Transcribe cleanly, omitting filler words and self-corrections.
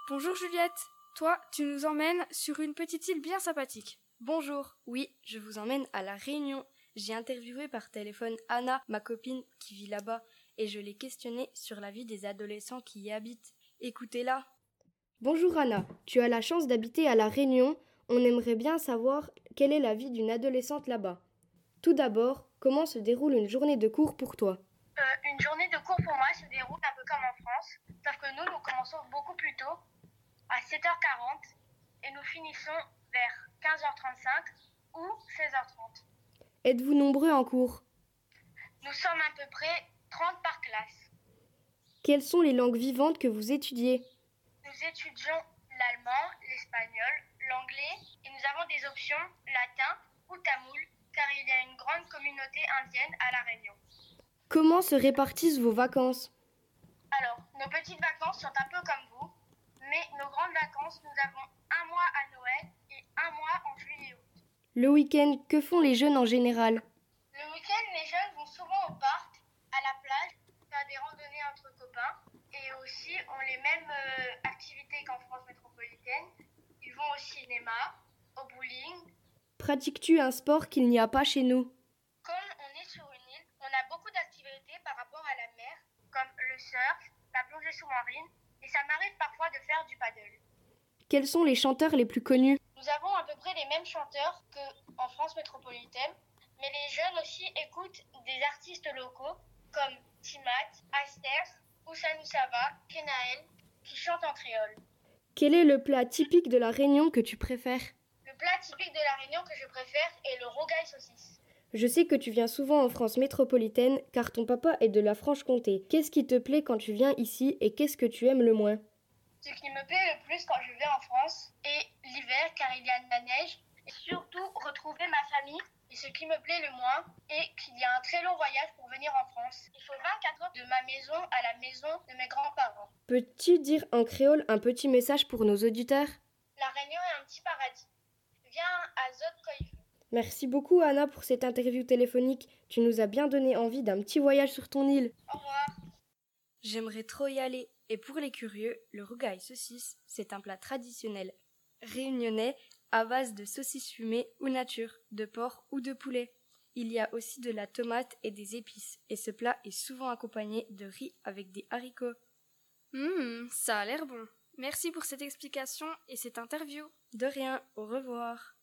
Bonjour Juliette, toi, tu nous emmènes sur une petite île bien sympathique. Bonjour, oui, je vous emmène à La Réunion. J'ai interviewé par téléphone Anna, ma copine qui vit là-bas, et je l'ai questionnée sur la vie des adolescents qui y habitent. Écoutez-la. Bonjour Anna, tu as la chance d'habiter à La Réunion. On aimerait bien savoir quelle est la vie d'une adolescente là-bas. Tout d'abord, comment se déroule une journée de cours pour toi ? Une journée de cours pour moi se déroule un peu comme en France, sauf que nous commençons beaucoup plus tôt, à 7h40, et nous finissons vers 15h35 ou 16h30. Êtes-vous nombreux en cours ? Nous sommes à peu près 30 par classe. Quelles sont les langues vivantes que vous étudiez ? Nous étudions l'allemand, l'espagnol, l'anglais, et nous avons des options latin ou tamoul, car il y a une grande communauté indienne à La Réunion. Comment se répartissent vos vacances ? Alors, nos petites vacances sont un peu comme vous, mais nos grandes vacances, nous avons un mois à Noël et un mois en juillet et août. Le week-end, que font les jeunes en général ? Le week-end, les jeunes vont souvent au parc, à la plage, faire des randonnées entre copains, et aussi ont les mêmes activités qu'en France métropolitaine. Ils vont au cinéma, au bowling. Pratiques-tu un sport qu'il n'y a pas chez nous ? Comme on est sur une île, on a beaucoup d'activités par rapport à la mer, comme le surf, la plongée sous-marine, et ça m'arrive parfois de faire du paddle. Quels sont les chanteurs les plus connus ? Nous avons à peu près les mêmes chanteurs qu'en France métropolitaine, mais les jeunes aussi écoutent des artistes locaux comme Timat, Aster, Oussane Sava, Kenaël, qui chantent en créole. Quel est le plat typique de La Réunion que tu préfères ? Le plat typique de La Réunion que je préfère est le rogaille saucisse. Je sais que tu viens souvent en France métropolitaine car ton papa est de la Franche-Comté. Qu'est-ce qui te plaît quand tu viens ici et qu'est-ce que tu aimes le moins ? Ce qui me plaît le plus quand je vais en France est l'hiver car il y a de la neige et surtout retrouver ma famille. Et ce qui me plaît le moins est qu'il y a un très long voyage pour venir en France. Il faut 24 heures de ma maison à la maison de mes grands-parents. Peux-tu dire en créole un petit message pour nos auditeurs ? La Réunion est un petit paradis. Viens à Zot-Koïfou. Merci beaucoup Anna pour cette interview téléphonique. Tu nous as bien donné envie d'un petit voyage sur ton île. Au revoir. J'aimerais trop y aller. Et pour les curieux, le rogaille saucisse, c'est un plat traditionnel réunionnais à base de saucisses fumées ou nature, de porc ou de poulet. Il y a aussi de la tomate et des épices, et ce plat est souvent accompagné de riz avec des haricots. Ça a l'air bon. Merci pour cette explication et cette interview. De rien, au revoir.